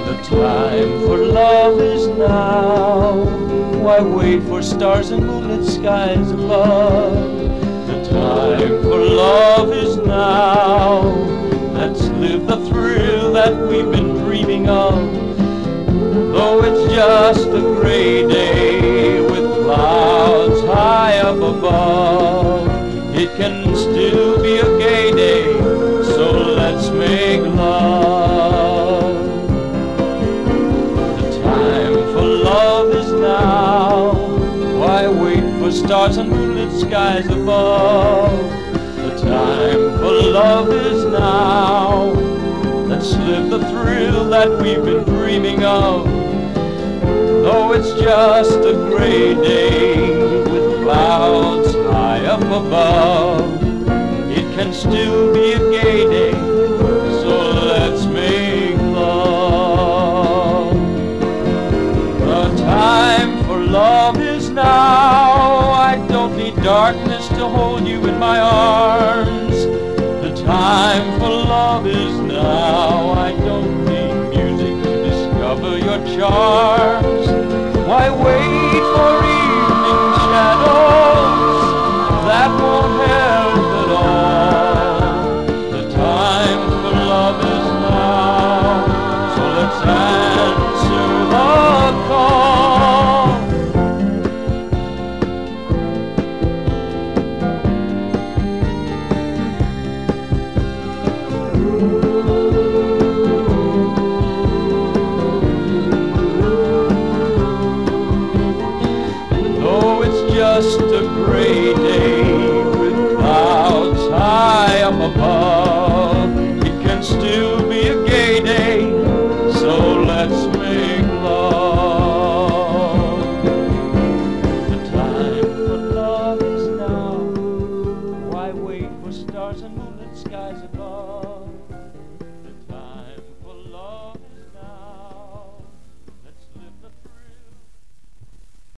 The time for love is now. Why wait for stars and moonlit skies above? The time for love is now. Let's live the thrill that we've been dreaming of. Though it's just a gray day with clouds high up above, it can still be a gay day, so let's make love. The time for love is now. Why wait for stars and moonlit skies above? The time for love is now. Let's live the thrill that we've been dreaming of. Though it's just a gray day with clouds high up above, it can still be a gay day, so let's make love. The time for love is now. I don't need darkness to hold you in my arms. The time for love is now. I don't need music to discover your charms. Why wait for evening shadows that won't help at all? The time for love is now, so let's answer the call. Just a gray day with clouds high up above, it can still be a gay day, so let's make love. The time for love is now. Why wait for stars and moonlit skies above?